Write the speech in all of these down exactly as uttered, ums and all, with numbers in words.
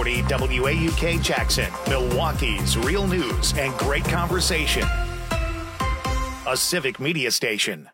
forty W A U K Jackson, Milwaukee's real news and great conversation. A Civic Media station.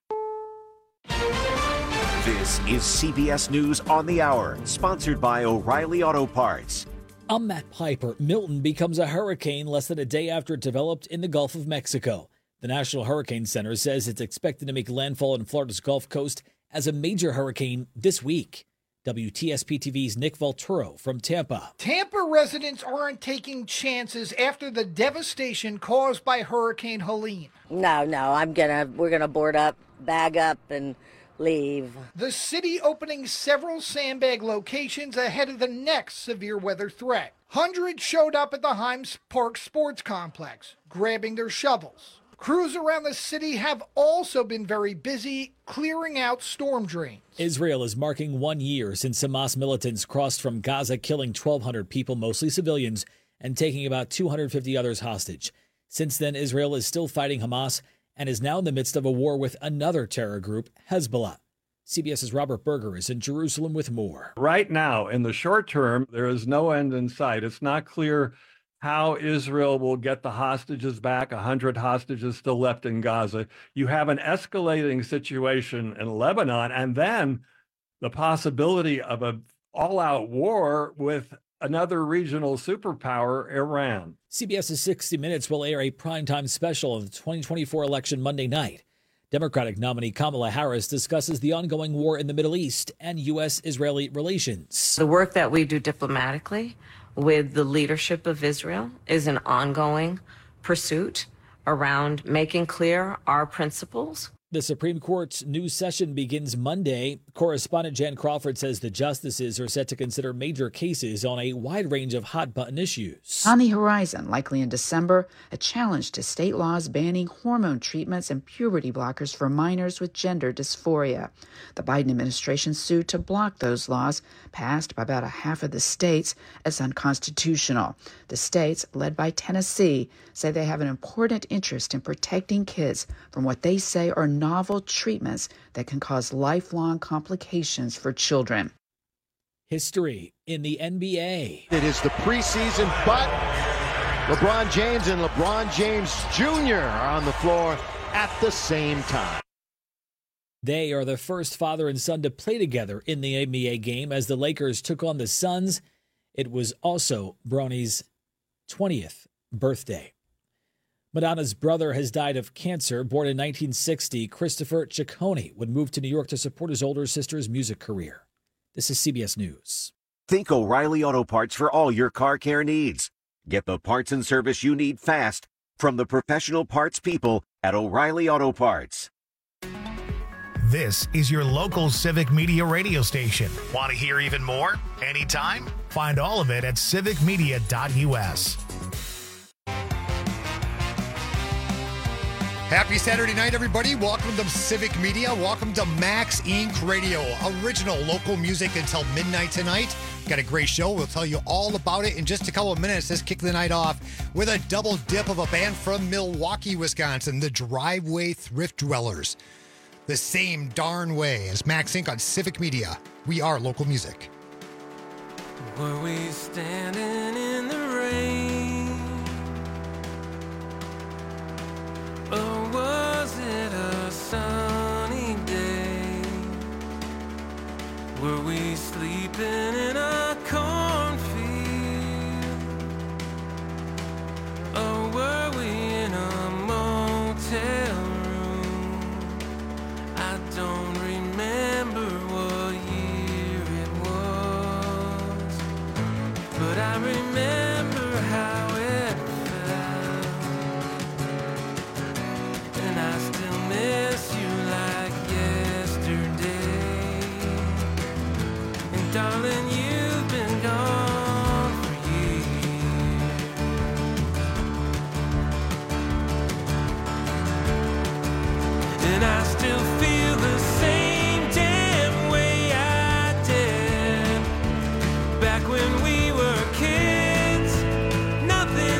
This is C B S News on the Hour, sponsored by O'Reilly Auto Parts. I'm Matt Piper. Milton becomes a hurricane less than a day after it developed in the Gulf of Mexico. The National Hurricane Center says it's expected to make landfall in Florida's Gulf Coast as a major hurricane this week. W T S P T V's Nick Volturo from Tampa. Tampa residents aren't taking chances after the devastation caused by Hurricane Helene. No, no, I'm gonna, we're gonna board up, bag up, and leave. The city opening several sandbag locations ahead of the next severe weather threat. Hundreds showed up at the Himes Park Sports Complex, grabbing their shovels. Crews around the city have also been very busy clearing out storm drains. Israel is marking one year since Hamas militants crossed from Gaza, killing twelve hundred people, mostly civilians, and taking about two hundred fifty others hostage. Since then, Israel is still fighting Hamas and is now in the midst of a war with another terror group, Hezbollah. CBS's Robert Berger is in Jerusalem with more. Right now, in the short term, there is no end in sight. It's not clear how Israel will get the hostages back, one hundred hostages still left in Gaza. You have an escalating situation in Lebanon, and then the possibility of an all-out war with another regional superpower, Iran. CBS's sixty minutes will air a primetime special of the twenty twenty-four election Monday night. Democratic nominee Kamala Harris discusses the ongoing war in the Middle East and U S Israeli relations. The work that we do diplomatically with the leadership of Israel is an ongoing pursuit around making clear our principles. The Supreme Court's new session begins Monday. Correspondent Jan Crawford says the justices are set to consider major cases on a wide range of hot-button issues. On the horizon, likely in December, a challenge to state laws banning hormone treatments and puberty blockers for minors with gender dysphoria. The Biden administration sued to block those laws, passed by about a half of the states, as unconstitutional. The states, led by Tennessee, say they have an important interest in protecting kids from what they say are novel treatments that can cause lifelong complications for children. History in the N B A. It is the preseason, but LeBron James and LeBron James Junior are on the floor at the same time. They are the first father and son to play together in the N B A game as the Lakers took on the Suns. It was also Bronny's twentieth birthday. Madonna's brother has died of cancer. Born in nineteen sixty, Christopher Ciccone would move to New York to support his older sister's music career. This is C B S News. Think O'Reilly Auto Parts for all your car care needs. Get the parts and service you need fast from the professional parts people at O'Reilly Auto Parts. This is your local Civic Media radio station. Want to hear even more? Anytime? Find all of it at civic media dot U S. Happy Saturday night, everybody. Welcome to Civic Media. Welcome to Max Incorporated. Radio. Original local music until midnight tonight. Got a great show. We'll tell you all about it in just a couple of minutes. Let's kick the night off with a double dip of a band from Milwaukee, Wisconsin, the Driveway Thrift Dwellers. The same darn way as Max Incorporated on Civic Media. We are local music. Were we standing in the rain? Or was it a sunny day? Were we sleeping in a cornfield? Or were we in a motel room? I don't remember what year it was, but I remember how it felt, and I still miss you like yesterday. And darling, you've been gone for years, and I still feel the same damn way I did back when we were kids. Nothing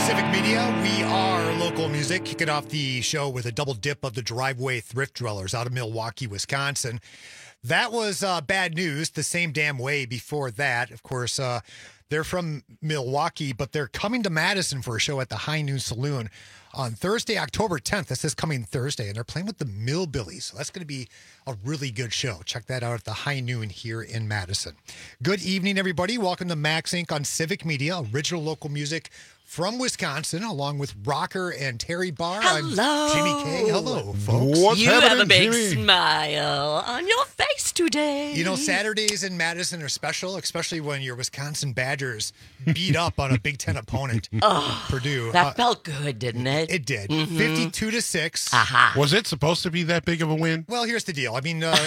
Civic Media, we are local music. Kicking off the show with a double dip of the Driveway Thrift Dwellers out of Milwaukee, Wisconsin. That was uh, bad news the same damn way before that. Of course, uh, they're from Milwaukee, but they're coming to Madison for a show at the High Noon Saloon on Thursday, October tenth. This is coming Thursday, and they're playing with the Millbillies. So that's going to be a really good show. Check that out at the High Noon here in Madison. Good evening, everybody. Welcome to Max Incorporated on Civic Media, original local music from Wisconsin, along with Rocker and Terry Barr. Hello. I'm Jimmy K. Hello, folks. What's you have a big Jimmy? Smile on your face today. You know, Saturdays in Madison are special, especially when your Wisconsin Badgers beat up on a Big Ten opponent, oh, Purdue. That uh, felt good, didn't it? It did. Mm-hmm. fifty-two to six. Uh-huh. Was it supposed to be that big of a win? Well, here's the deal. I mean, uh,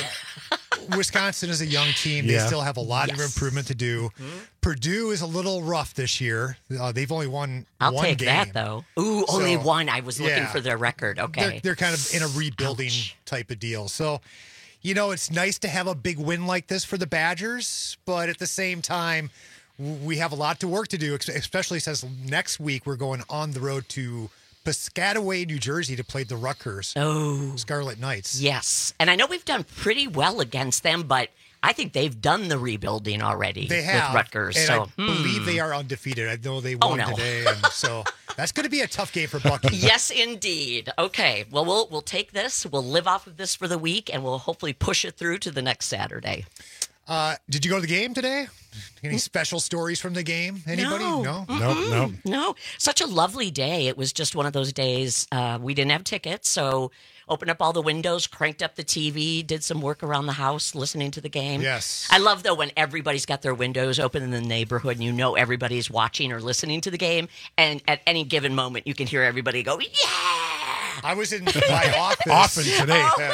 Wisconsin is a young team. They yeah. still have a lot yes. of improvement to do. Mm-hmm. Purdue is a little rough this year. Uh, they've only won I'll one take game. that, though. Ooh, so, only one. I was looking yeah, for their record. Okay. They're, they're kind of in a rebuilding Ouch. type of deal. So, you know, it's nice to have a big win like this for the Badgers, but at the same time, we have a lot to work to do, especially since next week we're going on the road to Piscataway, New Jersey to play the Rutgers oh. Scarlet Knights. Yes. And I know we've done pretty well against them, but I think they've done the rebuilding already they have, with Rutgers. And so, I hmm. believe they are undefeated. I know they Oh, won no. today, and so that's going to be a tough game for Bucky. Yes, indeed. Okay. Well, we'll we'll take this. We'll live off of this for the week, and we'll hopefully push it through to the next Saturday. Uh, did you go to the game today? Any special stories from the game? Anybody? No. No? Nope, nope. No. Such a lovely day. It was just one of those days. Uh, we didn't have tickets, so opened up all the windows, cranked up the T V, did some work around the house, listening to the game. Yes. I love, though, when everybody's got their windows open in the neighborhood and you know everybody's watching or listening to the game, and at any given moment you can hear everybody go, yeah! I was in my office. Often today. Yeah.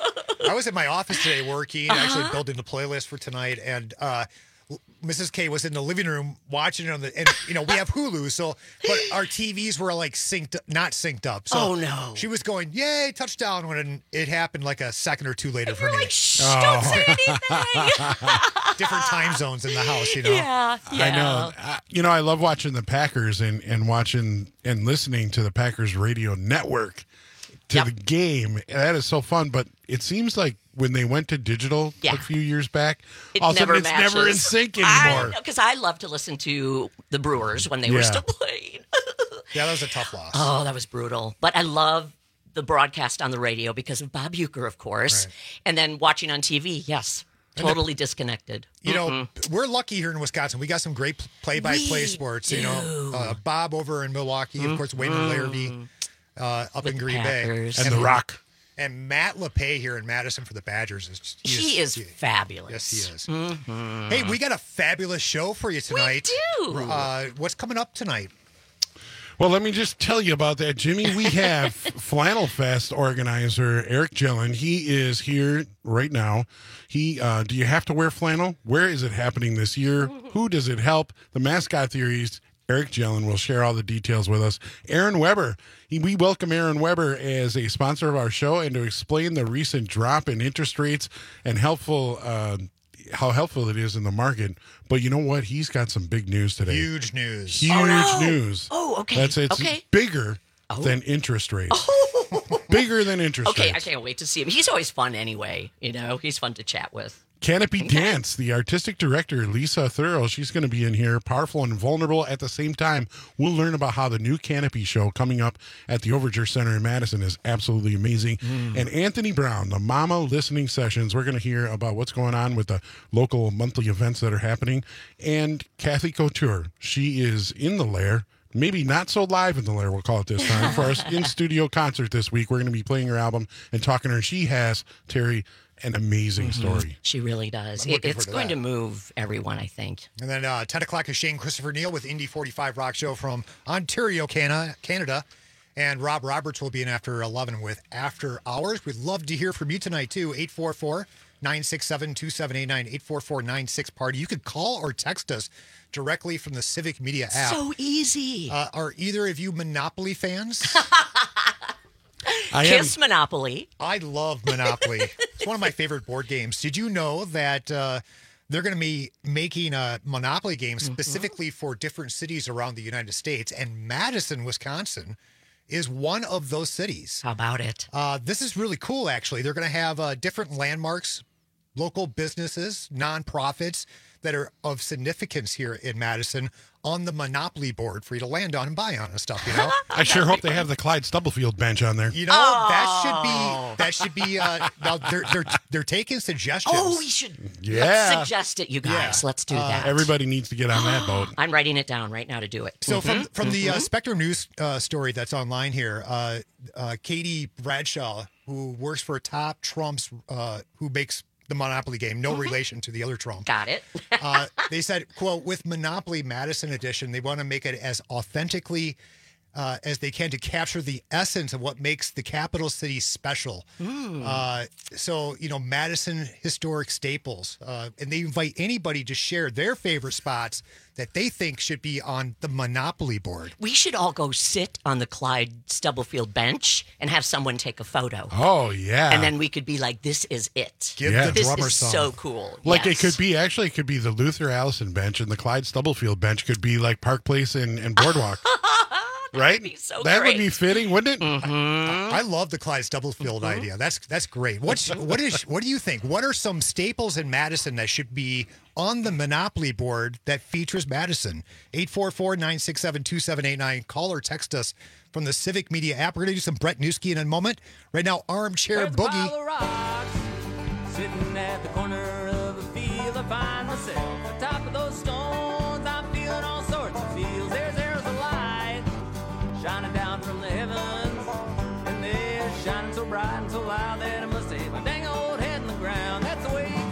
I was in my office today working, Uh-huh. actually building the playlist for tonight, and uh, Missus K was in the living room watching it on the, and you know, we have Hulu, so, but our T Vs were like synced, not synced up. So Oh, no. she was going, yay, touchdown, when it happened like a second or two later And for you're me. like, shh, don't say anything. Different time zones in the house, you know? Yeah, yeah. I know. I, you know, I love watching the Packers and, and watching and listening to the Packers radio network to Yep. the game. That is so fun. But it seems like when they went to digital Yeah. a few years back, It all of a never sudden it's matches. never in sync I anymore. know, because I love to listen to the Brewers when they were Yeah. still playing. Yeah, that was a tough loss. Oh, that was brutal. But I love the broadcast on the radio because of Bob Uecker, of course. Right. And then watching on T V, yes, totally disconnected. You know, Mm-mm. we're lucky here in Wisconsin. We got some great play-by-play We sports. You know, do. uh, Bob over in Milwaukee, of course, Wayne Larrabee uh, up With in Green Packers. Bay, And The Rock. and Matt LePay here in Madison for the Badgers. Is, He is he- fabulous. Yes, he is. Mhm. Hey, we got a fabulous show for you tonight. We do. Uh, what's coming up tonight? Well, let me just tell you about that, Jimmy. We have Flannel Fest organizer Eric Gillen. He is here right now. He, uh, do you have to wear flannel? Where is it happening this year? Who does it help? The mascot theories. Eric Gillen will share all the details with us. Aaron Weber. He, we welcome Aaron Weber as a sponsor of our show and to explain the recent drop in interest rates and helpful uh, how helpful it is in the market. But you know what? He's got some big news today. Huge news. Huge Oh, no. news. Oh, okay. That's it's Okay. bigger Oh. than interest rates. Bigger than interest Okay, I rates. can't wait to see him. He's always fun anyway. You know, he's fun to chat with. Canopy Dance, the artistic director, Lisa Thurl, she's going to be in here, powerful and vulnerable at the same time. We'll learn about how the new Canopy show coming up at the Overture Center in Madison is absolutely amazing. Mm. And Anthony Brown, the Mama Listening Sessions, we're going to hear about what's going on with the local monthly events that are happening. And Kathy Couture, she is in the Lair. Maybe not so live in the Lair, we'll call it this time. For our in-studio concert this week, we're going to be playing her album and talking to her. She has, Terry, an amazing Mm-hmm. story. She really does. I'm It, looking it's forward to going that. to move everyone, I think. And then uh, ten o'clock is Shane Christopher Neal with Indy forty-five Rock Show from Ontario, Canada. Canada. And Rob Roberts will be in after eleven with After Hours. We'd love to hear from you tonight, too. eight four four, nine six seven, two seven eight nine, eight four four, nine six party. You could call or text us directly from the Civic Media app. So easy. Uh, are either of you Monopoly fans? I Kiss am, Monopoly. I love Monopoly. It's one of my favorite board games. Did you know that uh, they're going to be making a Monopoly game specifically mm-hmm. for different cities around the United States. And Madison, Wisconsin is one of those cities. How about it? Uh, this is really cool, actually. They're going to have uh, different landmarks, local businesses, nonprofits that are of significance here in Madison on the Monopoly board for you to land on and buy on and stuff, you know? I sure hope they have the Clyde Stubblefield bench on there. You know, oh. that should be, that should be, uh, now they're, they're, they're taking suggestions. Oh, we should yeah. let's suggest it, you guys. Yeah. Let's do uh, that. Everybody needs to get on that boat. I'm writing it down right now to do it. So mm-hmm. from from the mm-hmm. uh, Spectrum News uh, story that's online here, uh, uh, Katie Bradshaw, who works for Top Trumps, uh, who makes the Monopoly game, no mm-hmm. relation to the other Trump. Got it. uh, they said, quote, with Monopoly Madison Edition, they want to make it as authentically uh, as they can to capture the essence of what makes the capital city special. Mm. Uh, so, you know, Madison historic staples. Uh, and they invite anybody to share their favorite spots that they think should be on the Monopoly board. We should all go sit on the Clyde Stubblefield bench and have someone take a photo. Oh, yeah. And then we could be like, this is it. Give yeah. the this drummer is song. so cool. Like yes. it could be, actually, it could be the Luther Allison bench, and the Clyde Stubblefield bench could be like Park Place and, and Boardwalk. Right? Would be so that great. would be fitting, wouldn't it? Mm-hmm. I, I love the Clyde Stubblefield mm-hmm. idea. That's that's great. What's what is what do you think? What are some staples in Madison that should be on the Monopoly board that features Madison? eight four four, nine six seven, two seven eight nine. Call or text us from the Civic Media app. We're going to do some Brett Newski in a moment. Right now, Armchair There's Boogie. a pile of rocks sitting at the corner of a field. I find myself on top of those stones. I'm feeling all sorts of feels. There's there's a light shining down from the heavens, and they're shining so bright and so loud that I must say my dang old head in the ground. That's the way it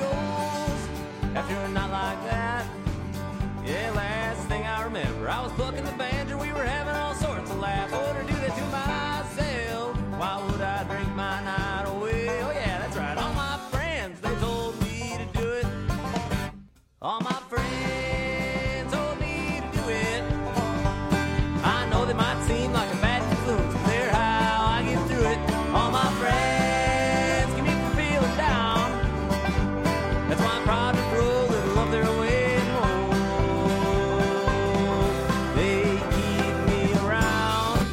goes after a night like that. Yeah, last thing I remember, I was plucking the banjo. We were having all sorts of laughs. I wouldn't do that to myself. Why would I drink my night away? Oh yeah, that's right. All my friends, they told me to do it. All my friends told me to do it. I know they might seem like a bad influence, but they're how I get through it. All my friends keep me from feeling down. That's why I'm proud to roll and love their way and roll. They keep me around.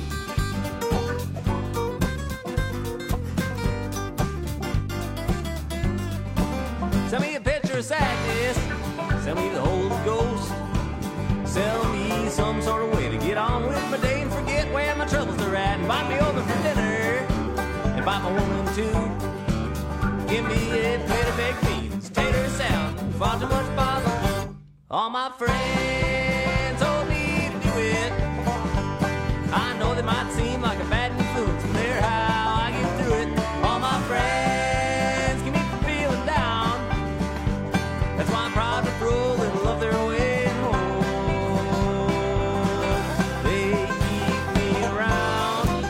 Sell me a picture of sadness. Sell me the Holy Ghost. Sell me some sort of way to get on with my day and forget where my troubles are at. Invite me over for dinner. Invite my woman too. Give me a plate of baked beans, tater salad, far too much bother. All my friends told me to do it. I know they might seem like a bad influence, but they're how I get through it. All my friends keep me from feeling down. That's why I'm proud to roll and love their way and roll. They keep me around.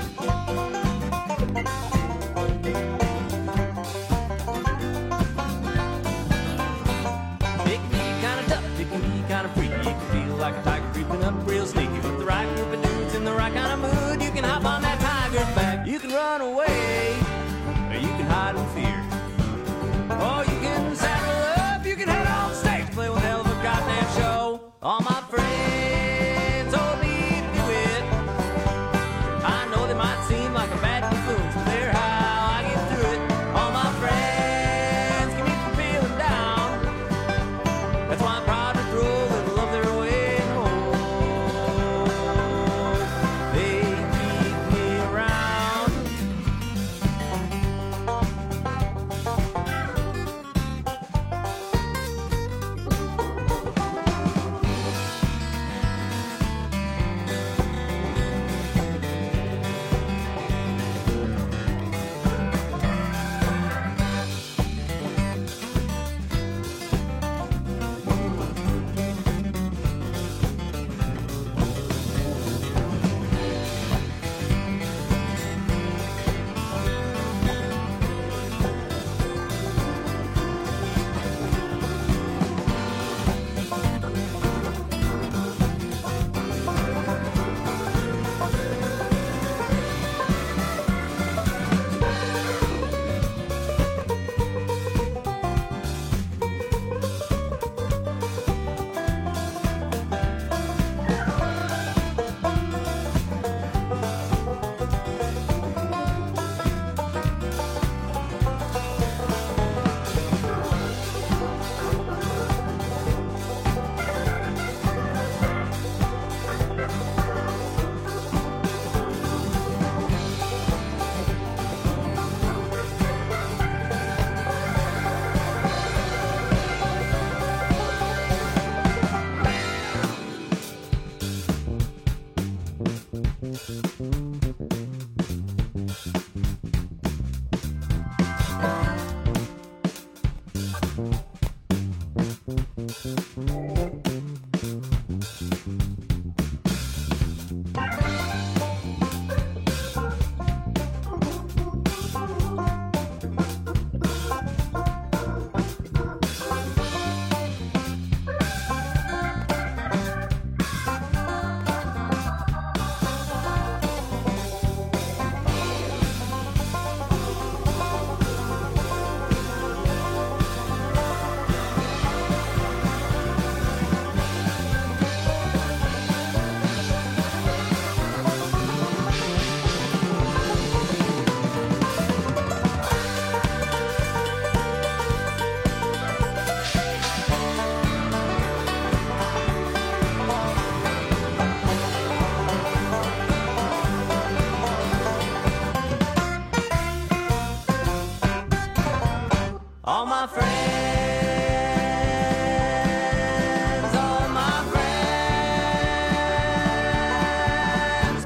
It can be kind of tough, it can be kind of freaky, it can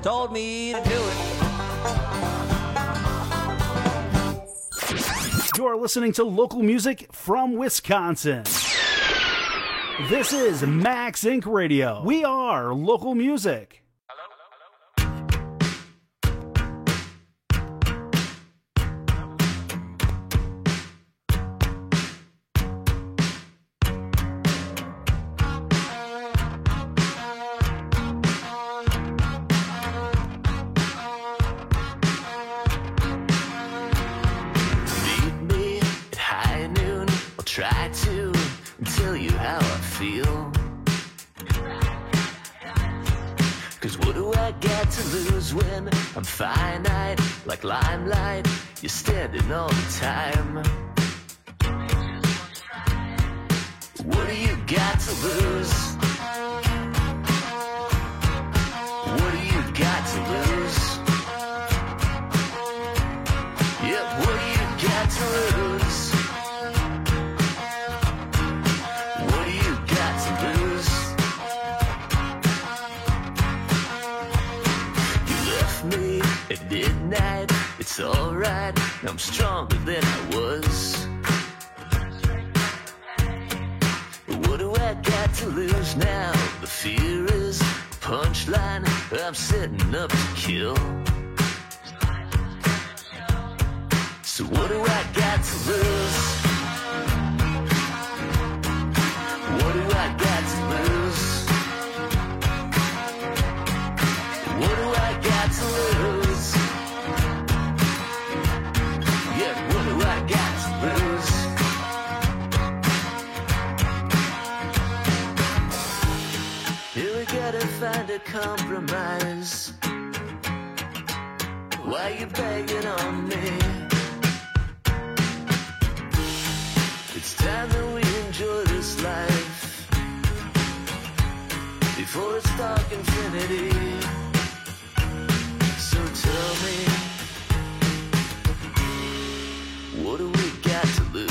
told me to do it. You're listening to local music from Wisconsin. This is Max Inc Radio. We are local music. Try to tell you how I feel. Cause what do I got to lose when I'm finite? Like limelight, you're standing all the time. What do you got to lose? What do you got to lose? Yep, what do you got to lose? At midnight, it's alright. I'm stronger than I was. But what do I got to lose now? The fear is a punchline. I'm setting up to kill. So what do I got to lose? What do I got to lose? What do I got to lose? Find a compromise. Why you begging on me? It's time that we enjoy this life before it's dark infinity. So tell me, what do we got to lose?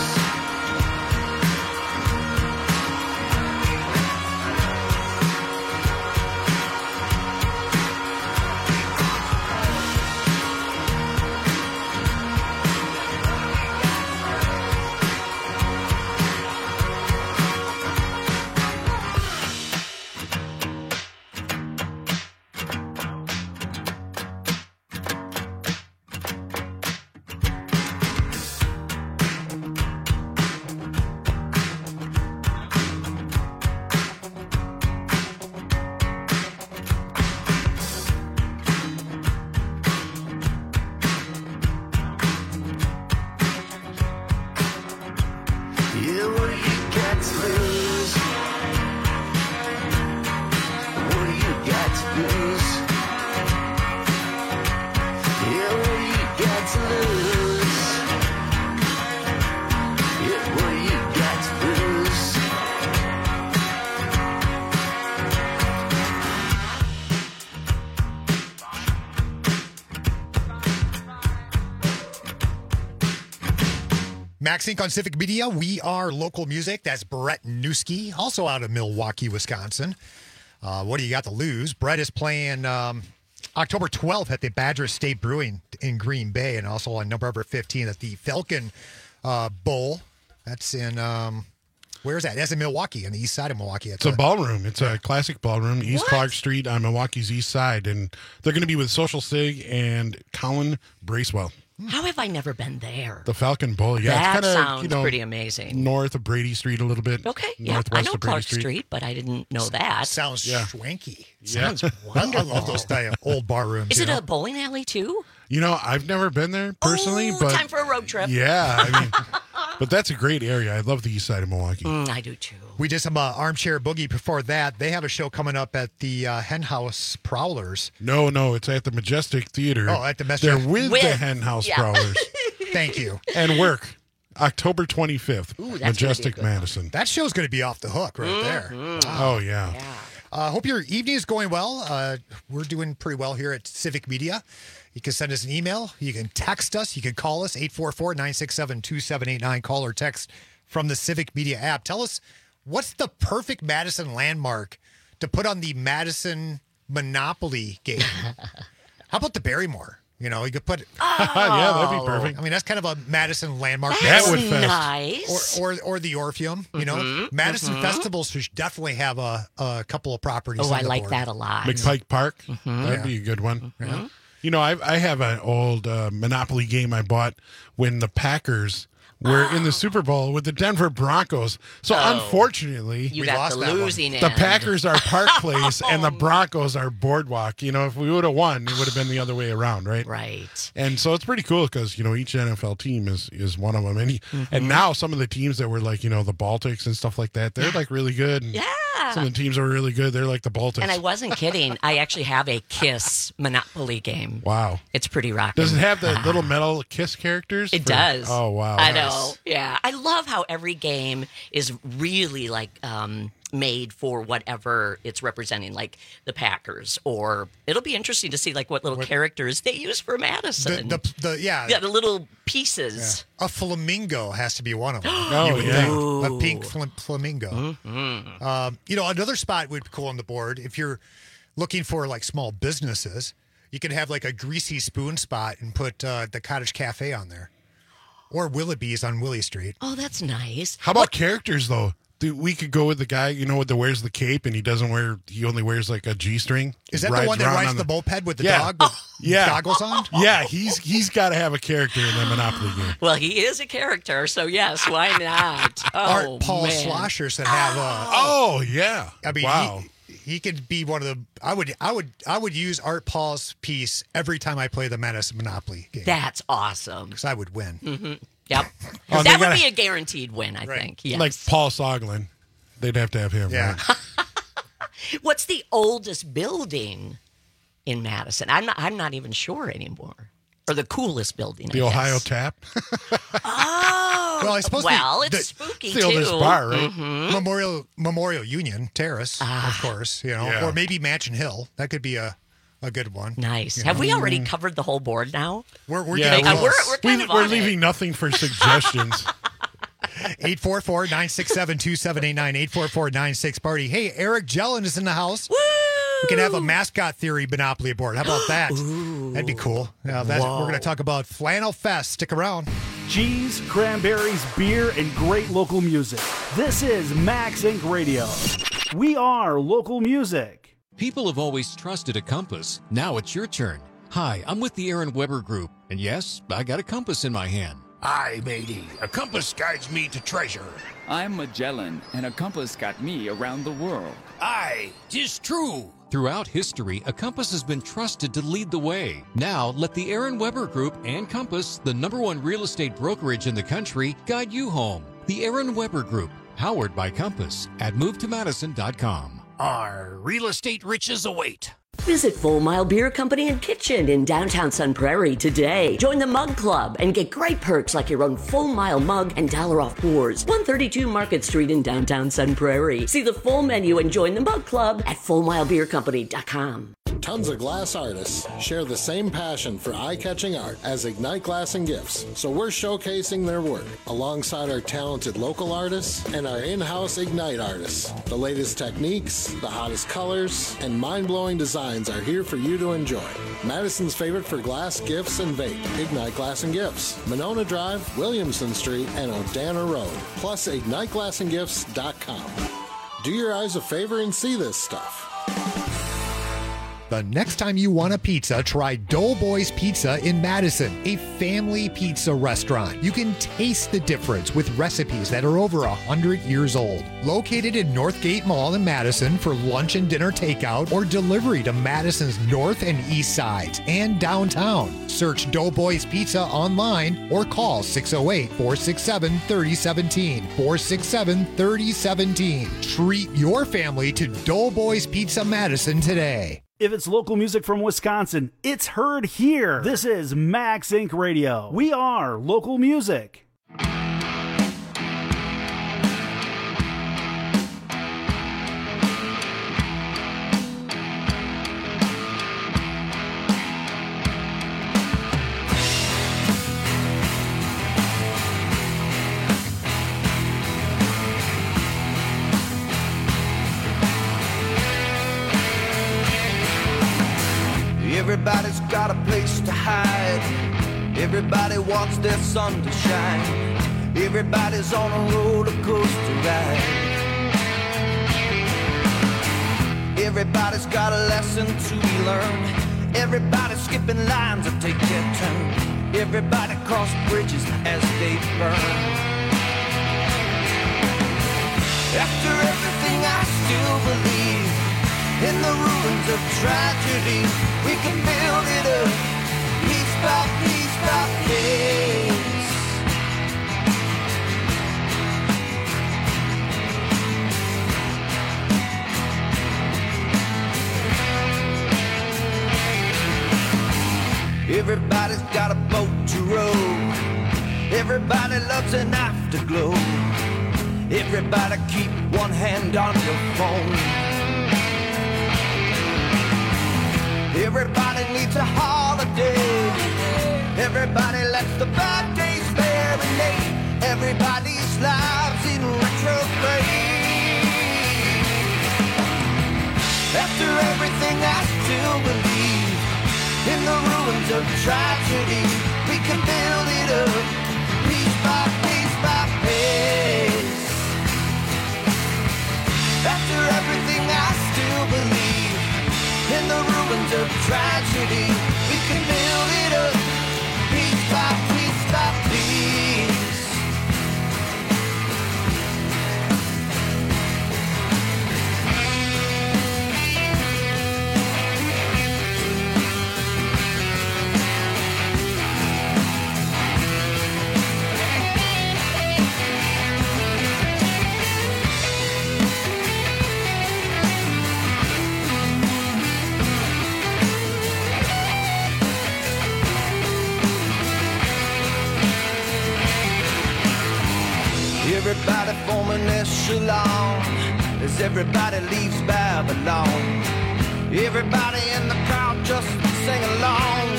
Max Inc on Civic Media. We are local music. That's Brett Newski, also out of Milwaukee, Wisconsin. Uh, what do you got to lose? Brett is playing um, October twelfth at the Badger State Brewing in Green Bay, and also on November fifteenth at the Falcon uh, Bowl. That's in, um, where is that? That's in Milwaukee, on the east side of Milwaukee. It's, it's a, a ballroom. It's a classic ballroom, East what? Clark Street on Milwaukee's east side. And they're going to be with Social Sig and Colin Bracewell. How have I never been there? The Falcon Bowl, yeah. That it's kinda, sounds you know, pretty amazing. North of Brady Street a little bit. Okay, yeah. I know Clark Street. Street, but I didn't know that. Sounds yeah. swanky. Sounds yeah. wonderful. I love those old bar rooms. Is it know? a bowling alley, too? You know, I've never been there personally. Oh, but time for a road trip. Yeah, I mean, but that's a great area. I love the east side of Milwaukee. Mm, I do, too. We did some uh, Armchair Boogie before that. They have a show coming up at the uh, Hen House Prowlers. No, no, it's at the Majestic Theater. Oh, at the Majestic. They're with, with the Hen House yeah. Prowlers. Thank you. And work. October twenty-fifth, Ooh, Majestic Madison. One. That show's going to be off the hook right mm-hmm. there. Wow. Oh, yeah. yeah. I uh, hope your evening is going well. Uh, we're doing pretty well here at Civic Media. You can send us an email. You can text us. You can call us, eight four four, nine six seven, two seven eight nine. Call or text from the Civic Media app. Tell us, what's the perfect Madison landmark to put on the Madison Monopoly game. How about the Barrymore? You know, you could put. Oh. Yeah, that'd be perfect. I mean, that's kind of a Madison landmark. That's That would fest. nice. Or, or or the Orpheum. You know, Mhm, Madison mhm. festivals should definitely have a, a couple of properties. Oh, on I the like board. that a lot. McPike Park. Mhm. That'd Yeah. be a good one. Yeah. You know, I I have an old uh, Monopoly game I bought when the Packers were in the Super Bowl with the Denver Broncos. So Oh. unfortunately, You We got lost the that one. losing end. the Packers are Park Place and the Broncos are Boardwalk. You know, if we would have won, it would have been the other way around, right? Right. And so it's pretty cool because, you know, each N F L team is is one of them. And, he, Mm-hmm. and now some of the teams that were like, you know, the Baltics and stuff like that, they're like really good. And Yeah. some of the teams are really good. They're like the Baltics. And I wasn't kidding. I actually have a Kiss Monopoly game. Wow. It's pretty rocking. Does it have the little metal Kiss characters? It for- does. Oh, wow. I Nice. know. Yeah. I love how every game is really like um, made for whatever it's representing, like the Packers. Or it'll be interesting to see like what little characters they use for The, Madison. the, the, yeah. yeah, the little pieces. A flamingo has to be one of them. Oh, You would yeah. think. A pink fl- flamingo. Mm-hmm. Um, you know, another spot would be cool on the board if you're looking for like small businesses. You could have like a greasy spoon spot and put uh, the Cottage Cafe on there, or Willoughby's on Willie Street. Oh, that's nice. How about characters, though? Do- We could go with the guy, you know, that wears the cape and he doesn't wear, he only wears like a G string. Is that Rides the one that around rides on the moped with the Yeah. dog with Yeah. goggles on? Yeah, he's he's got to have a character in the Monopoly game. Well, he is a character, so yes, why not? Oh, Art Paul man. Sloshers that have a. Oh, yeah. I mean, wow. he, he could be one of the. I would, I would, I would use Art Paul's piece every time I play the Madison Monopoly game That's awesome. because I would win. Mm-hmm. Yep. Oh, they that would gotta- be a guaranteed win, I Right. think. Yes. Like Paul Soglin. They'd have to have him. Yeah. Right? What's the oldest building in Madison? I'm not. I'm not even sure anymore. Or the coolest building. The I Ohio guess. Tap. Oh. Well, I suppose Well, the- it's the- spooky It's the oldest too. bar, right? Mhm. Memorial Memorial Union Terrace, Ah. of course. You know, Yeah. or maybe Mansion Hill. That could be a, a good one. Nice. You Have know? we already covered the whole board now? We're we're Yeah, getting Uh, close. we're we're kind We, of we're on leaving it. nothing for suggestions. eight four four, nine six seven, two seven eight nine, eight four four, nine six party. Hey, Eric Jellin is in the house. Woo! We can have a mascot theory Monopoly board. How about that? That'd be cool. Now that, we're going to talk about Flannel Fest. Stick around. Cheese, cranberries, beer, and great local music. This is Max Inc Radio. We are local music. People have always trusted a compass. Now it's your turn. Hi, I'm with the Aaron Weber Group, and yes, I got a compass in my hand. Aye, matey. A compass guides me to treasure. I'm Magellan, and a compass got me around the world. Aye, 'tis true. Throughout history, a compass has been trusted to lead the way. Now, let the Aaron Weber Group and Compass, the number one real estate brokerage in the country, guide you home. The Aaron Weber Group, powered by Compass, at move to madison dot com. Our real estate riches await. Visit Full Mile Beer Company and Kitchen in downtown Sun Prairie today. Join the Mug Club and get great perks like your own Full Mile mug and dollar off pours. one thirty-two Market Street in downtown Sun Prairie. See the full menu and join the Mug Club at full mile beer company dot com. Tons of glass artists share the same passion for eye-catching art as Ignite Glass and Gifts, so we're showcasing their work alongside our talented local artists and our in-house Ignite artists. The latest techniques, the hottest colors, and mind-blowing designs are here for you to enjoy. Madison's favorite for glass, gifts, and vape, Ignite Glass and Gifts, Monona Drive, Williamson Street, and O'Dana Road, plus ignite glass and gifts dot com. Do your eyes a favor and see this stuff. The next time you want a pizza, try Doughboys Pizza in Madison, a family pizza restaurant. You can taste the difference with recipes that are over one hundred years old. Located in Northgate Mall in Madison for lunch and dinner takeout or delivery to Madison's north and east sides and downtown. Search Doughboys Pizza online or call six oh eight, four six seven, three oh one seven, four six seven, three oh one seven. Treat your family to Doughboys Pizza Madison today. If it's local music from Wisconsin, it's heard here. This is Max Inc Radio. We are local music. Everybody's got a place to hide. Everybody wants their sun to shine. Everybody's on a roller coaster ride. Everybody's got a lesson to be learned. Everybody's skipping lines to take their turn. Everybody cross bridges as they burn. After everything I still believe in the ruins of tragedy. We can build it up, piece by piece by piece. Everybody's got a boat to row. Everybody loves an afterglow. Everybody keep one hand on your phone. Everybody needs a holiday. Everybody lets the bad days marinate. Everybody's lives in retrograde. After everything I still believe in the ruins of tragedy. We can build it up, piece by piece by piece. After everything I still believe in the ruins of tragedy. We can build it up, piece by piece by piece. Everybody form an echelon as everybody leaves Babylon. Everybody in the crowd just sing along.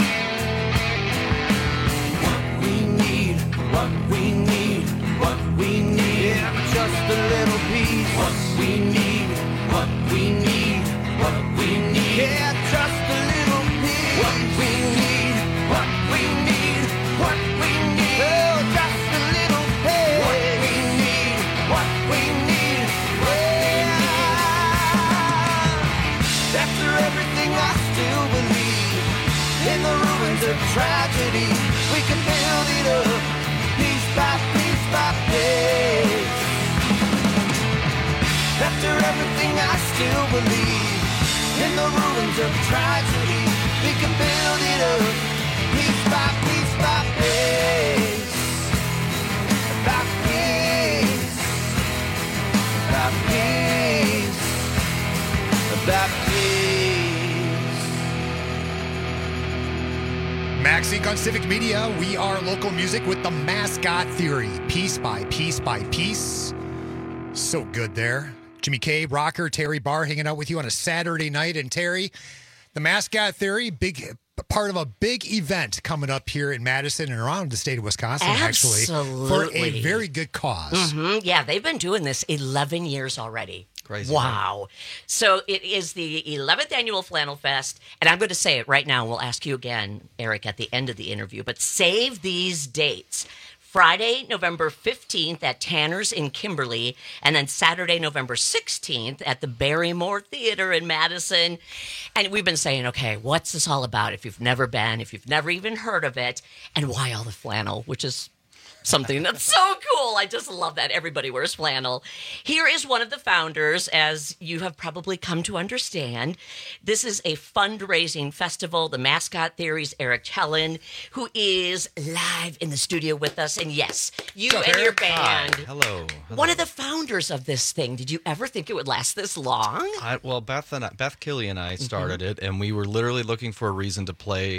What we need, what we need, what we need, yeah, just a little piece. What we need, what we need, what we need, yeah, just a little piece. What we need, what we need, what we need, oh, just a little piece. What we need, what we need, yeah. After everything I still believe in the ruins of tragedy. We can build it up, piece by piece by piece. After everything I still believe in the ruins of tragedy. We can build it up, piece by piece by piece. By piece, by piece, by piece. Max Inc on Civic Media. We are local music with the Mascot Theory. Piece by piece by piece. So good there. Jimmy K, Rocker, Terry Barr hanging out with you on a Saturday night. And Terry, the Mascot Theory, big part of a big event coming up here in Madison and around the state of Wisconsin, Absolutely. actually, for a very good cause. Mm-hmm. Yeah, they've been doing this eleven years already. Crazy. Wow. So it is the eleventh annual Flannel Fest, and I'm going to say it right now. We'll ask you again, Eric, at the end of the interview, but save these dates. Friday, November fifteenth at Tanner's in Kimberly, and then Saturday, November sixteenth at the Barrymore Theater in Madison. And we've been saying, okay, what's this all about? If you've never been, if you've never even heard of it, and why all the flannel, which is something that's so cool. I just love that. Everybody wears flannel. Here is one of the founders, as you have probably come to understand. This is a fundraising festival. The Mascot Theory's Eric Helen, who is live in the studio with us. And yes, you What's up, and your Eric? band. Hi. Hello. Hello. One of the founders of this thing. Did you ever think it would last this long? I, well, Beth and I, Beth Killy and I started it, and we were literally looking for a reason to play, put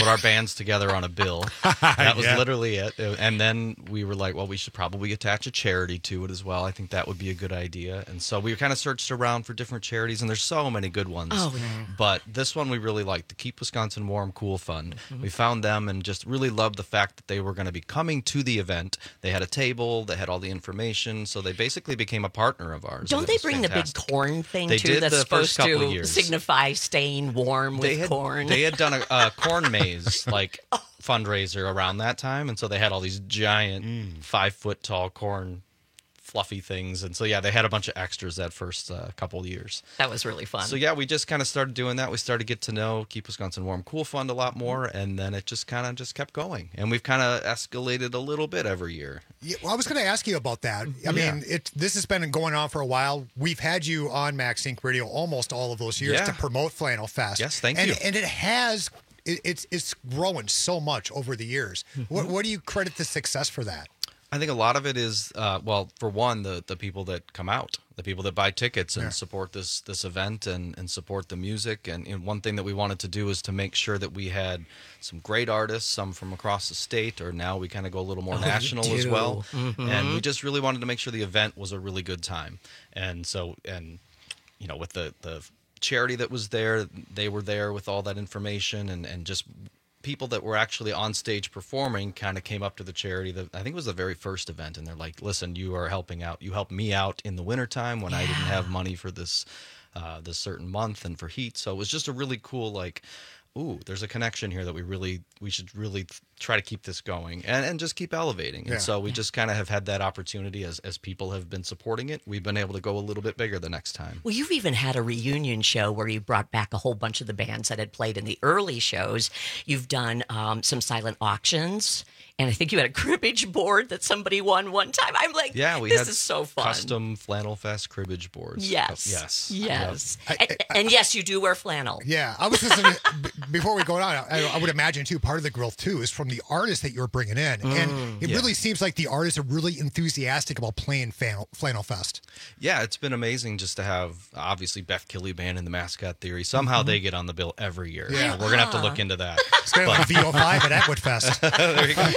our bands together on a bill. That was Yeah. literally it. And then we were like, well, we should probably attach a charity to it as well. I think that would be a good idea. And so we kind of searched around for different charities, and there's so many good ones. Oh, yeah. But this one we really liked, the Keep Wisconsin Warm Cool Fund. Mhm. We found them and just really loved the fact that they were going to be coming to the event. They had a table, they had all the information, so they basically became a partner of ours. Don't and it they was bring fantastic. the big corn thing They too? did That's the supposed first couple to years. signify staying warm with they had, corn. They had done a, a corn maze like fundraiser around that time, and so they had all these giant Mm. five foot tall corn fluffy things, and so yeah, they had a bunch of extras that first uh, couple of years. That was really fun. So yeah, we just kind of started doing that. We started to get to know Keep Wisconsin Warm Cool Fund a lot more, and then it just kind of just kept going, and we've kind of escalated a little bit every year. Yeah, well, I was going to ask you about that. I Yeah. mean, it this has been going on for a while. We've had you on Max Inc Radio almost all of those years Yeah. to promote Flannel Fest. Yes, thank and, you. And it has it, it's it's grown so much over the years. What what do you credit the success for that? I think a lot of it is, uh, well, for one, the, the people that come out, the people that buy tickets and Yeah. support this this event and, and support the music. And, and one thing that we wanted to do is to make sure that we had some great artists, some from across the state, or now we kind of go a little more Oh, you national as do. well. Mhm. And we just really wanted to make sure the event was a really good time. And so, and you know, with the, the charity that was there, they were there with all that information, and, and just people that were actually on stage performing kind of came up to the charity that I think it was the very first event, and they're like, listen, you are helping out. You helped me out in the wintertime when I didn't have money for this uh, this certain month and for heat. So it was just a really cool, like, ooh, there's a connection here that we really, we should really try to keep this going and, and just keep elevating. Yeah. And so we just kind of have had that opportunity as, as people have been supporting it. We've been able to go a little bit bigger the next time. Well, you've even had a reunion show where you brought back a whole bunch of the bands that had played in the early shows. You've done um, some silent auctions, and I think you had a cribbage board that somebody won one time. I'm like, Yeah, we this had is so fun. custom Flannel Fest cribbage boards. Yes. Yes. Yes. I- and, and yes, you do wear flannel. Yeah, I was listening b- before we go on. I, I would imagine too. Part of the growth too is from the artists that you're bringing in, and Mm, it yeah. really seems like the artists are really enthusiastic about playing Flannel, Flannel Fest. Yeah, it's been amazing just to have, obviously, Beth Killy Band and the Mascot Theory. Somehow they get on the bill every year. Yeah. So we're going to have to look into that. It's kind of like V O five at Atwood Fest. There you go.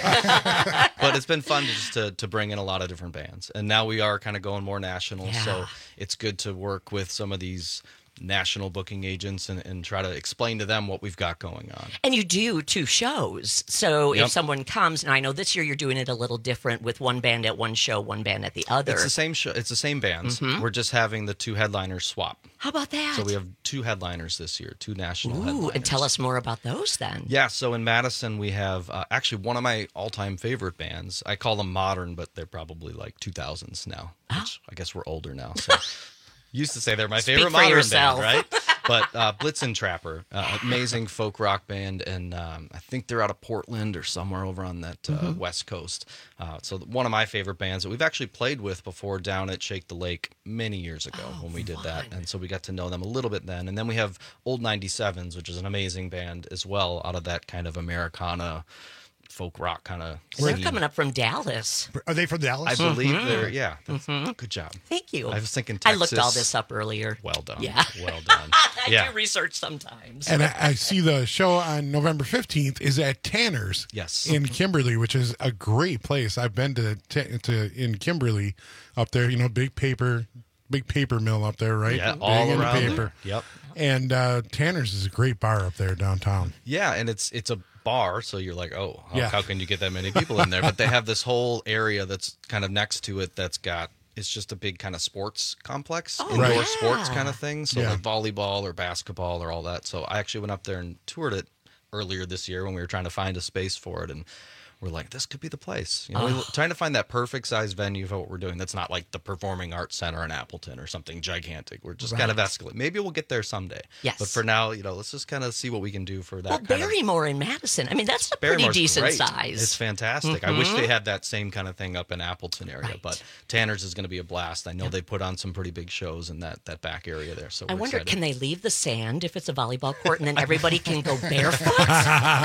But it's been fun to just to, to bring in a lot of different bands. And now we are kind of going more national. So Yeah. it's good to work with some of these national booking agents and, and try to explain to them what we've got going on. And you do two shows. So Yep. if someone comes, and I know this year you're doing it a little different with one band at one show, one band at the other. It's the same show. It's the same bands. Mhm. We're just having the two headliners swap. How about that? So we have two headliners this year, two national Ooh, headliners. and tell us more about those then. Yeah, so in Madison we have uh, actually one of my all-time favorite bands. I call them modern, but they're probably like two thousands now. Which I guess we're older now. So used to say they're my Speak favorite for modern yourself. band, right? But uh, Blitzen Trapper, uh, amazing folk rock band, and um, I think they're out of Portland or somewhere over on that uh, Mhm. West Coast. Uh, so one of my favorite bands that we've actually played with before down at Shake the Lake many years ago when we did that, and so we got to know them a little bit then. And then we have Old ninety-sevens, which is an amazing band as well, out of that kind of Americana folk rock kind of. They're coming up from Dallas. Are they from Dallas? I believe Mhm. they're yeah. That's, Mhm. Good job. Thank you. I was thinking I Texas. looked all this up earlier. Well done. Yeah. Well done. I Yeah. do research sometimes. And I, I see the show on November fifteenth is at Tanner's. Yes. In Kimberly, which is a great place. I've been to to, to in Kimberly up there, you know, big paper big paper mill up there, right? Yeah, Big all into around paper. there. Yep. And uh, Tanner's is a great bar up there downtown. Yeah, and it's it's a bar, so you're like, oh, how, Yeah. how can you get that many people in there? But they have this whole area that's kind of next to it that's got, it's just a big kind of sports complex, Oh, indoor right. sports yeah. kind of thing. So Yeah. like volleyball or basketball or all that. So I actually went up there and toured it earlier this year when we were trying to find a space for it, and we're like, this could be the place. You know, Oh. we're trying to find that perfect size venue for what we're doing. That's not like the Performing Arts Center in Appleton or something gigantic. We're just kind of Right. escalating. Maybe we'll get there someday. Yes. But for now, you know, let's just kind of see what we can do for that Well, kind of. Barrymore in Madison. I mean, that's a pretty Barrymore's decent great. size. It's fantastic. I wish Mhm. they had that same kind of thing up in Appleton area, Right. but Tanner's is going to be a blast. I know they put on some pretty big shows in that, that back area there. So I we're wonder, excited. can they leave the sand if it's a volleyball court and then everybody can go barefoot?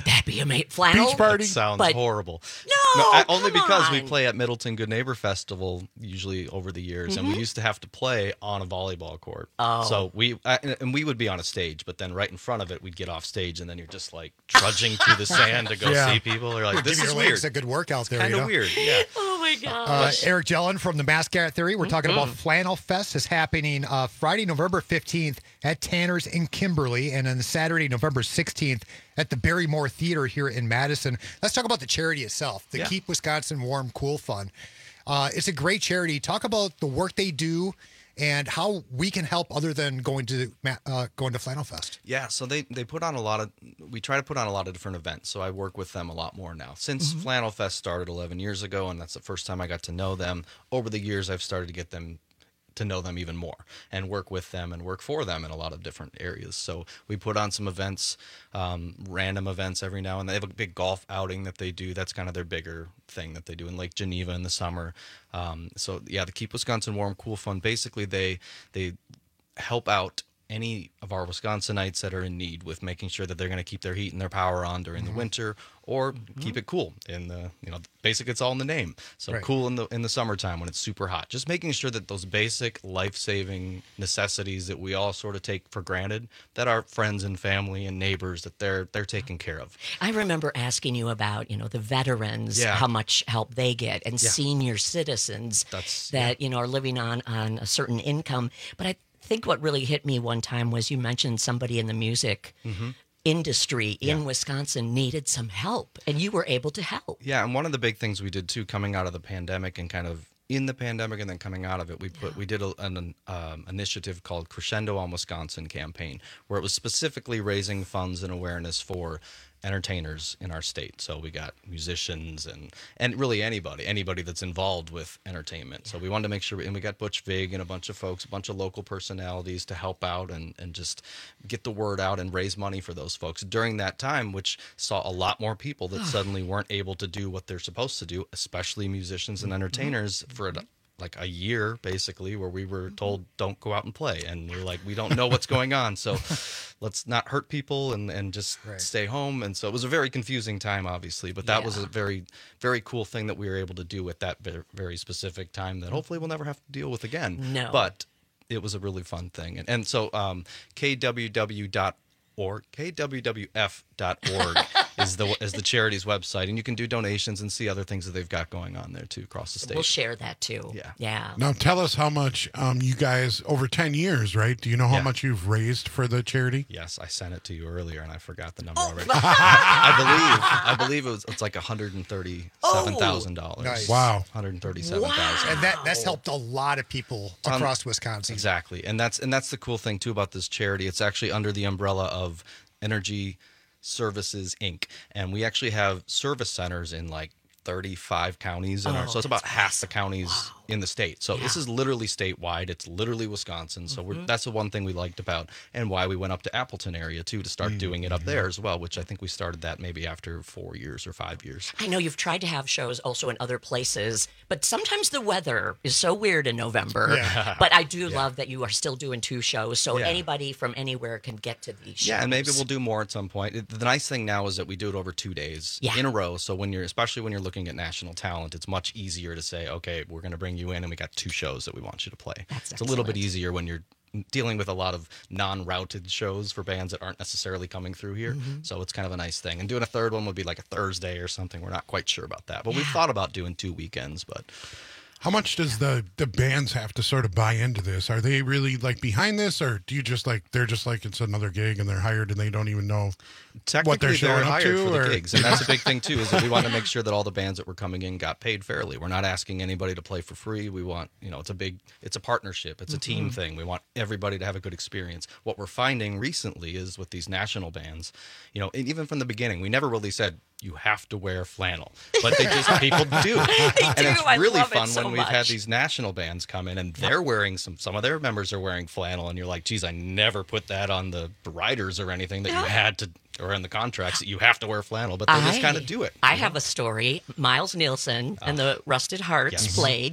that be amazing? Flannel? Beach party? It sounds But- horrible. No, I- only come because we on. play at Middleton Good Neighbor Festival usually over the years, and we Mhm. used to have to play on a volleyball court. Oh. So we I, and we would be on a stage, but then right in front of it, we'd get off stage, and then you're just like trudging through the sand to go Yeah. see people. You're like, Give this your is legs weird. a good workout there. Kind you of know? weird. Yeah. Oh my Uh, gosh. Eric Jellin from the Mascot Theory. We're talking about Mhm. Flannel Fest is happening uh, Friday, November fifteenth at Tanner's in Kimberly, and then Saturday, November sixteenth at the Barrymore Theater here in Madison. Let's talk about the charity itself, the Yeah. Keep Wisconsin Warm Cool Fund. Uh, it's a great charity. Talk about the work they do and how we can help other than going to Ma- uh, going to Flannel Fest. Yeah, so they, they put on a lot of, we try to put on a lot of different events. So I work with them a lot more now. Since Mm-hmm. Flannel Fest started eleven years ago, and that's the first time I got to know them, over the years I've started to get them to know them even more and work with them and work for them in a lot of different areas. So we put on some events, um, random events every now and then. They have a big golf outing that they do. That's kind of their bigger thing that they do in Lake Geneva in the summer. Um, so yeah, the Keep Wisconsin Warm Cool Fund, basically they they help out any of our Wisconsinites that are in need with making sure that they're going to keep their heat and their power on during Mm-hmm. the winter, or keep it cool in the, you know, basically it's all in the name. So Right. cool in the in the summertime when it's super hot. Just making sure that those basic life-saving necessities that we all sort of take for granted, that our friends and family and neighbors, that they're they're taken care of. I remember asking you about, you know, the veterans, Yeah. how much help they get, and Yeah. senior citizens That's that, you know, are living on, on a certain income. But I think what really hit me one time was you mentioned somebody in the music Mhm. industry in Yeah. Wisconsin needed some help, and you were able to help. Yeah, and one of the big things we did too, coming out of the pandemic and kind of in the pandemic and then coming out of it, we put we did a, an um, initiative called Crescendo on Wisconsin campaign, where it was specifically raising funds and awareness for entertainers in our state. So we got musicians and and really anybody anybody that's involved with entertainment. So we wanted to make sure, and we got Butch Vig and a bunch of folks, a bunch of local personalities to help out and and just get the word out and raise money for those folks during that time, which saw a lot more people that suddenly weren't able to do what they're supposed to do, especially musicians and entertainers, for a, like a year basically, where we were told don't go out and play, and we're like, we don't know what's going on, so let's not hurt people and and just Right. stay home. And so it was a very confusing time, obviously, but that was Yeah. a very very cool thing that we were able to do at that very, very specific time that hopefully we'll never have to deal with again. No. But it was a really fun thing. And, and so um, K W W dot org, K W W F dot org is the is the charity's website, and you can do donations and see other things that they've got going on there too across the state. We'll share that too. Yeah. Yeah. Now tell us how much um, you guys, over ten years, right? Do you know how Yeah. much you've raised for the charity? Yes, I sent it to you earlier, and I forgot the Oh. number already. I believe I believe it was it's like one hundred and thirty-seven thousand dollars. Nice. Wow. one hundred and thirty-seven thousand. And that that's helped a lot of people Ton- across Wisconsin. Exactly, and that's and that's the cool thing too about this charity. It's actually under the umbrella of Energy Services Incorporated, and we actually have service centers in like thirty-five counties in our, Oh, so it's about half the counties in the state. So this Yeah. is literally statewide. It's literally Wisconsin. So we're, that's the one thing we liked about, and why we went up to Appleton area too to start doing it up there as well, which I think we started that maybe after four years or five years. I know you've tried to have shows also in other places, but sometimes the weather is so weird in November. Yeah. But I do love that you are still doing two shows, so Yeah. anybody from anywhere can get to these shows. Yeah, and maybe we'll do more at some point. It- The nice thing now is that we do it over two days Yeah. in a row. So when you're, especially when you're looking at national talent, it's much easier to say, okay, we're going to bring you in, and we got two shows that we want you to play. That's it's a little bit excellent. easier when you're dealing with a lot of non-routed shows for bands that aren't necessarily coming through here. Mm-hmm. So it's kind of a nice thing. And doing a third one would be like a Thursday or something. We're not quite sure about that, but we've Yeah. thought about doing two weekends. But How much does the, the bands have to sort of buy into this? Are they really like behind this, or do you just like, they're just like, it's another gig and they're hired and they don't even know technically what they're showing up hired to? for the or- gigs, and that's a big thing too. Is that we want to make sure that all the bands that were coming in got paid fairly. We're not asking anybody to play for free. We want, you know, it's a big, it's a partnership. It's a team thing. We want everybody to have a good experience. What we're finding recently is with these national bands, you know, and even from the beginning, we never really said you have to wear flannel, but they just people do, and do. it's I really love it fun so when we've had much. these national bands come in and they're wearing some. Some of their members are wearing flannel, and you're like, geez, I never put that on the riders or anything that you had to, or in the contracts that you have to wear flannel, but they just I- kind of do it. I have a story. Miles Nielsen and the Rusted Hearts Yes. played,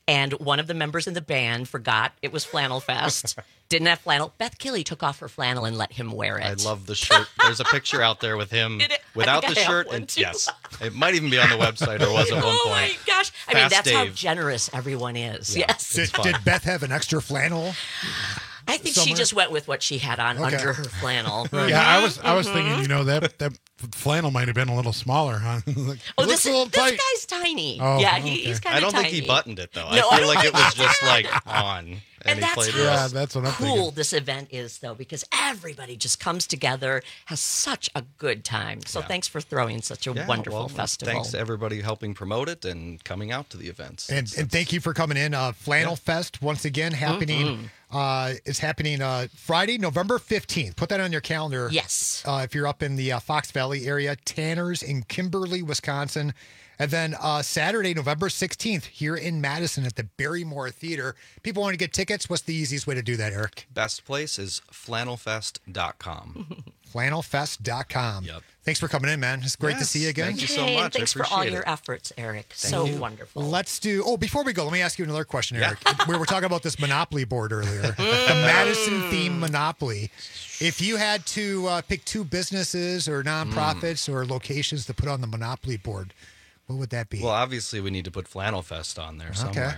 And one of the members in the band forgot it was Flannel Fest. Didn't have flannel. Beth Gilly took off her flannel and let him wear it. I love the shirt. There's a picture out there with him without the I have shirt. one, And too. yes, it might even be on the website or was at one Oh point. my gosh. I mean, Fast that's how Dave. generous everyone is. Yeah, Yes. Did, did Beth have an extra flannel? I think she somewhere? just went with what she had on Okay. under her flannel. Yeah, I was I was Mhm. thinking, you know, that that flannel might have been a little smaller, huh? Like, Oh, it this, looks a little this tight. guy's tiny. Oh, yeah, he, okay. he's kind I of don't tiny. think he buttoned it though. No, I feel like it was just like on. And he that's played how it. Yeah, that's what I'm cool thinking. this event is, though, because everybody just comes together, has such a good time. So thanks for throwing such a Yeah, wonderful well, festival. Thanks to everybody helping promote it and coming out to the events. And, and thank you for coming in. Uh, Flannel Yeah. Fest, once again, happening. Mhm. Uh, it's happening uh, Friday, November fifteenth. Put that on your calendar. Yes. Uh, if you're up in the uh, Fox Valley area, Tanner's in Kimberly, Wisconsin. And then uh, Saturday, November sixteenth, here in Madison at the Barrymore Theater. People want to get tickets. What's the easiest way to do that, Eric? Best place is flannel fest dot com. flannel fest dot com. Yep. Thanks for coming in, man. It's great to Yes, see you again. thank you so Hey, and much. I thanks for all appreciate your it. efforts, Eric. Thank so you. wonderful. Let's do. Oh, before we go, let me ask you another question, Yeah. Eric. we were talking about this Monopoly board earlier, the Madison theme Monopoly. If you had to uh, pick two businesses or nonprofits Hmm. or locations to put on the Monopoly board, what would that be? Well, obviously, we need to put Flannel Fest on there somewhere.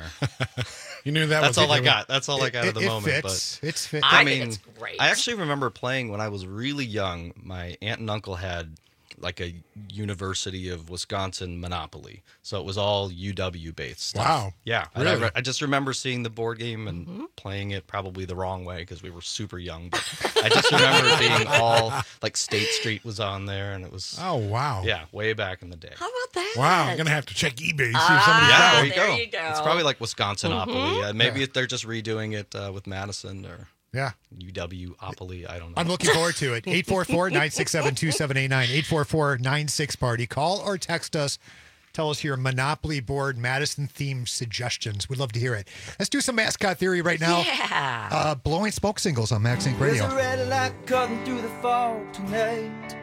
You knew that That's was all I good. got. That's all I got It- at the it moment. fits. But It's fit- I I think mean, it's great. I actually remember playing when I was really young. My aunt and uncle had like a University of Wisconsin Monopoly, so it was all U W based stuff. Wow. Yeah, and Really? I, re- I just remember seeing the board game and playing it probably the wrong way because we were super young. But I just remember it being all like State Street was on there, and it was Oh, wow. yeah, way back in the day. How about that? Wow, I'm going to have to check eBay, see if Ah, somebody's Yeah, got there it. you, there go. you go. It's probably like Wisconsinopoly. Mhm. Uh, maybe Yeah. they're just redoing it uh, with Madison or yeah. U W-opoly. I don't know. I'm looking forward to it. eight four four, nine six seven, two seven eight nine, eight four four, nine six party. Call or text us. Tell us your Monopoly board Madison themed suggestions. We'd love to hear it. Let's do some mascot theory right now. Yeah. Uh, blowing smoke singles on Max Inc There's a Radio. red light cutting through the fog tonight.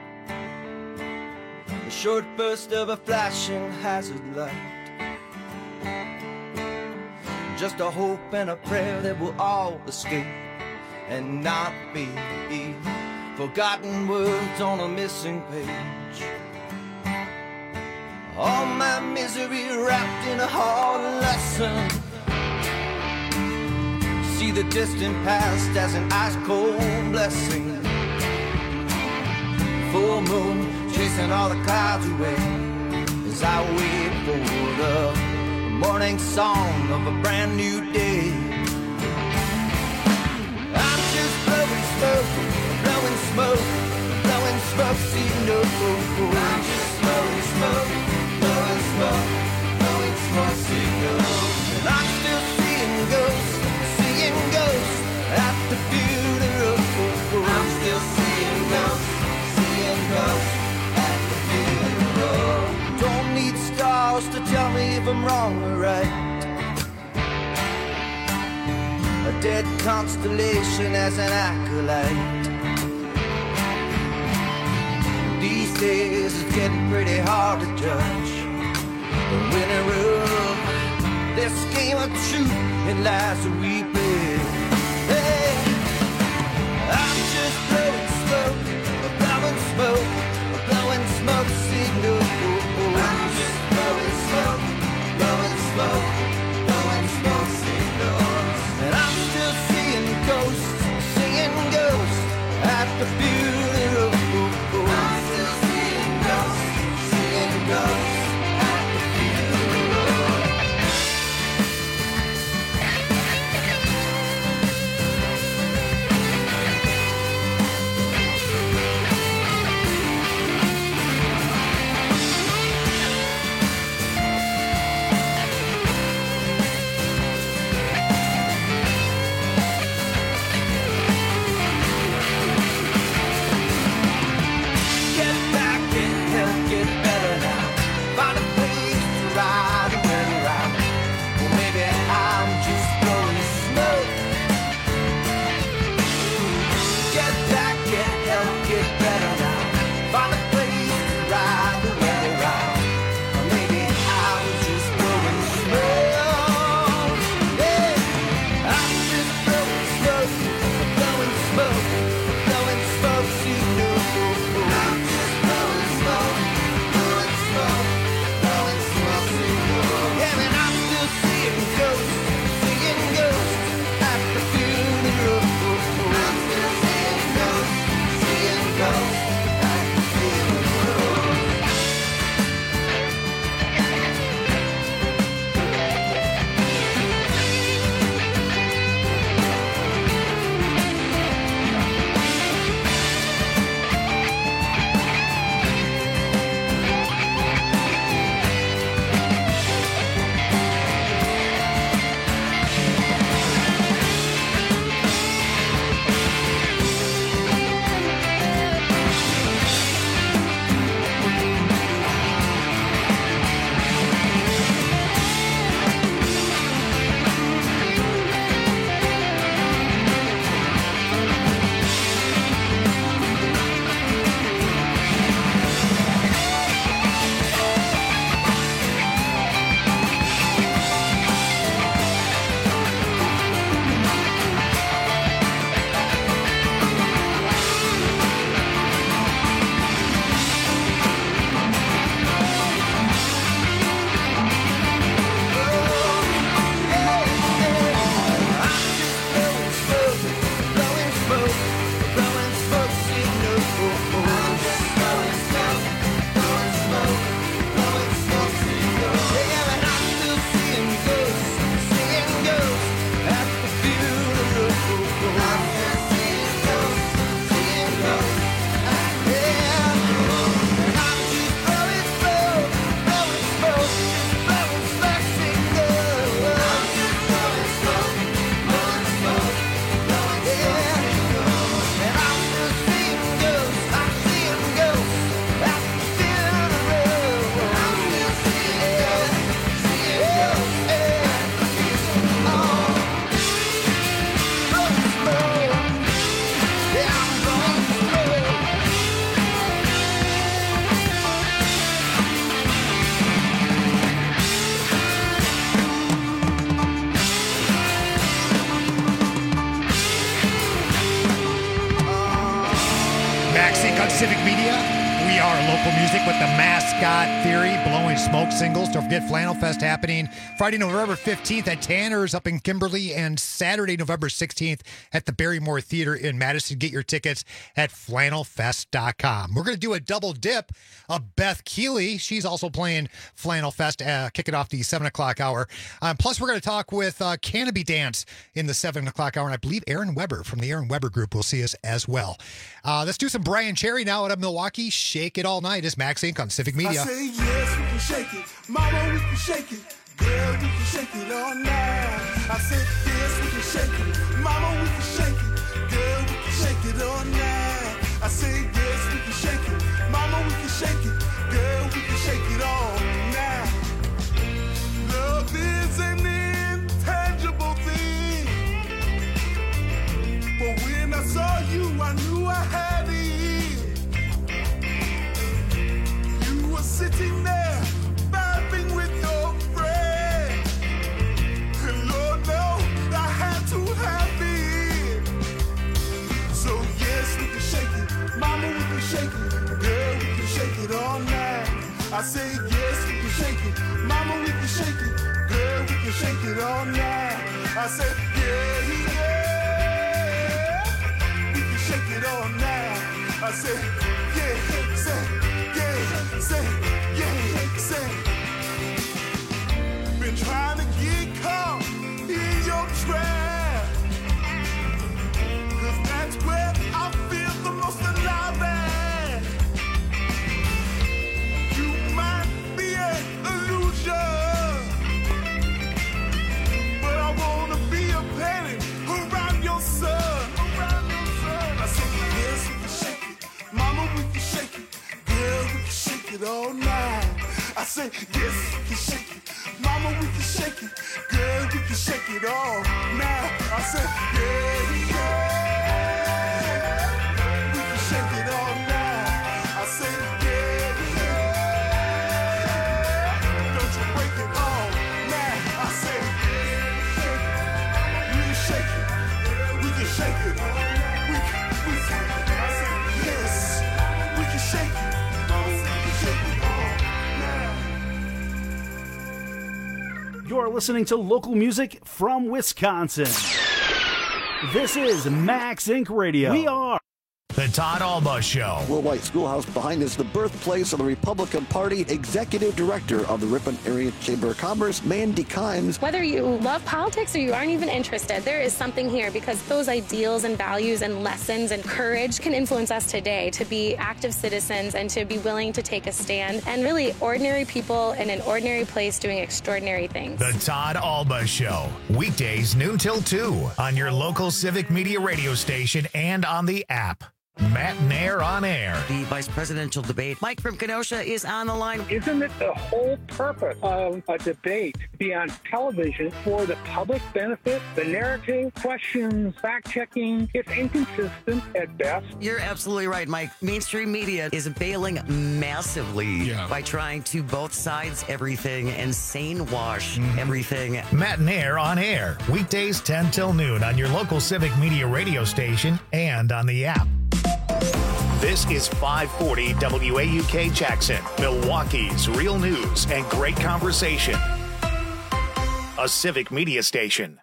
The short burst of a flashing hazard light. Just a hope and a prayer that we'll all escape and not be forgotten words on a missing page. All my misery wrapped in a hard lesson. See the distant past as an ice cold blessing. Full moon chasing all the clouds away as I wait for the morning song of a brand new day. I'm just blowing smoke, blowing smoke, blowing smoke, see no. I'm just blowing smoke, blowing smoke, blowing smoke, see no. And I'm still seeing ghosts, seeing ghosts at the funeral. I'm still seeing ghosts, seeing ghosts at the funeral. Don't need stars to tell me if I'm wrong or right. A dead constellation as an acolyte. These days it's getting pretty hard to judge the winner of this game of truth and lies that we play. Hey, I'm just blowing smoke, blowing smoke, blowing smoke signals. I'm just blowing smoke, blowing smoke, blowing smoke signals. And I'm still seeing ghosts, seeing ghosts at the funeral. I'm still seeing ghosts, seeing ghosts at the funeral. Get back and help get better now. Find a place to ride the weather out. Or maybe I'm just blowing smoke. Get back and help get better now. Find a place to ride the weather out. Or maybe I was just blowing smoke. Max Inc on Civic Media. We are local music with the Mascot Theory, blowing smoke singles. Don't forget Flannel Fest happening Friday, November fifteenth at Tanner's up in Kimberly, and Saturday, November sixteenth at the Barrymore Theater in Madison. Get your tickets at flannel fest dot com. We're going to do a double dip of Beth Keeley. She's also playing Flannel Fest, uh, kicking off the seven o'clock hour. Um, plus, we're going to talk with uh, Canopy Dance in the seven o'clock hour, and I believe Aaron Weber from the Aaron Weber Group will see us as well. Uh, let's do some Brian Cherry now out of Milwaukee. Shake It All Night is Max Inc on Civic Media. I say yes, we can shake it. Mama, we can shake it. Girl, we can shake it all night. I said yes, we can shake it. Mama, we can shake it. Girl, we can shake it all night. I say yes, we can shake it. Mama, we can shake it. Girl, we can shake it all night. Love is an intangible thing. But when I saw you, I knew I had it. Sitting there, vibing with your friend. And Lord knows I had to have it. So yes, we can shake it. Mama, we can shake it. Girl, we can shake it all night. I say yes, we can shake it. Mama, we can shake it. Girl, we can shake it all night. I said yeah, yeah. We can shake it all night. I said yeah, say yeah, say, yeah, say. Been trying to get caught in your trap. Cause that's where I feel the most alive at. You might be an illusion, but I wanna be a penny around your son. Around your son. I said, yes, we can shake it. Mama, we can shake it. Girl, we can shake it all night. I say, yes, we can shake it. Mama, we can shake it. Girl, we can shake it all night. I say, yeah, yeah. We can shake it all night. I say, yeah, yeah. Don't you break it all night. I say, yeah, we can shake it. We can shake it. We can, we can. I say, yes, we can shake it. You're listening to local music from Wisconsin. This is Max Inc Radio. We are The Todd Alba Show. Worldwide Schoolhouse behind is the birthplace of the Republican Party. Executive Director of the Ripon Area Chamber of Commerce, Mandy Kimes. Whether you love politics or you aren't even interested, there is something here because those ideals and values and lessons and courage can influence us today to be active citizens and to be willing to take a stand and really ordinary people in an ordinary place doing extraordinary things. The Todd Alba Show. Weekdays noon till two on your local Civic Media radio station and on the app. Matt Nair on air. The vice presidential debate. Mike from Kenosha is on the line. Isn't it the whole purpose of a debate to be on television for the public benefit? The narrative, questions, fact-checking, it's inconsistent at best. You're absolutely right, Mike. Mainstream media is bailing massively yeah. by trying to both sides everything and sane wash mm-hmm. everything. Matt Nair on air. Weekdays ten till noon on your local Civic Media radio station and on the app. This is five forty W A U K Jackson, Milwaukee's real news and great conversation. A Civic Media station.